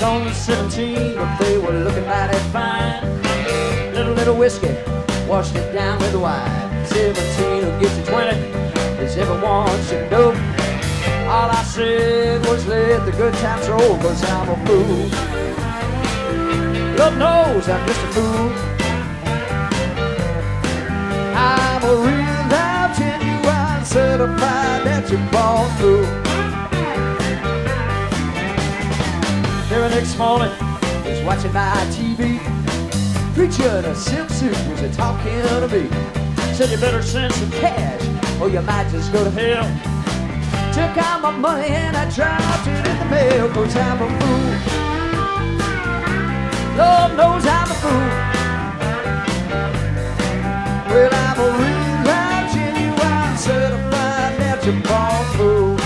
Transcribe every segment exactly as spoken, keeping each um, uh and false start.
only seventeen, but they were looking mighty fine. Little, little whiskey, washed it down with wine. Seventeen will get you twenty, as everyone should know. All I said was let the good times roll, cause I'm a fool. Lord knows I'm just a fool. I'm a real life genuine, certified that you're born through. There next morning, I was watching my T V. Preacher in a silk suit was a talking to me. Said you better send some cash, or you might just go to hell. Took out my money and I dropped it in the mail, cause I'm a fool. Lord knows I'm a fool. Well, I'm a real life genuine, certified that you're born fool.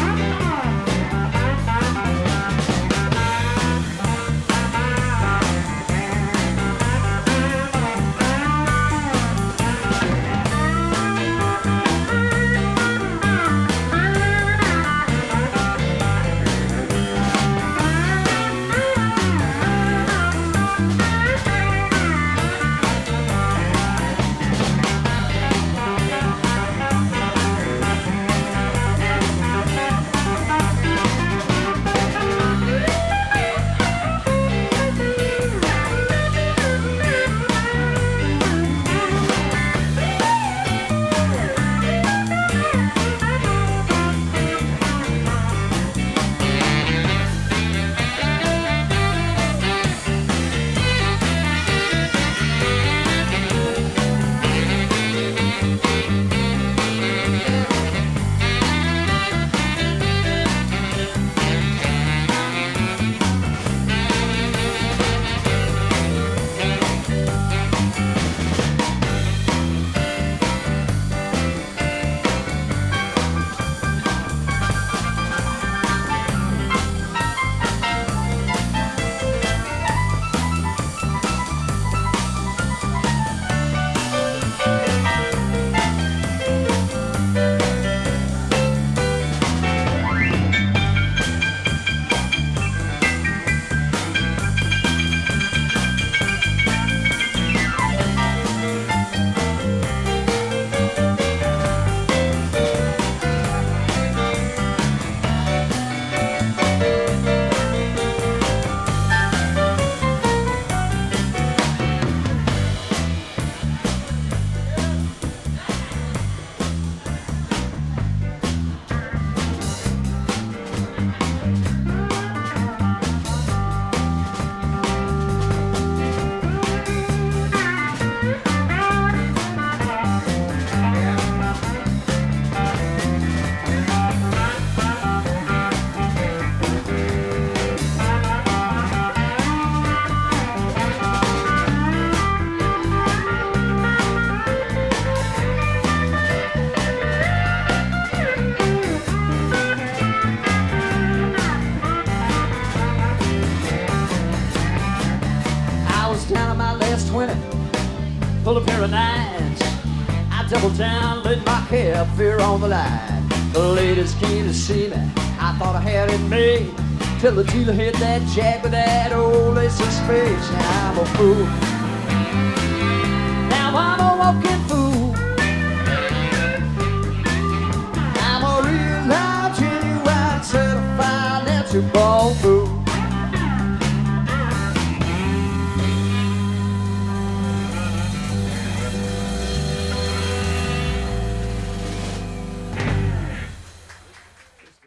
Full of pair of nines, I doubled down, laid my cab fare on the line. The ladies came to see me, I thought I had it made, till the dealer hit that jack with that old ace of spades. Now I'm a fool,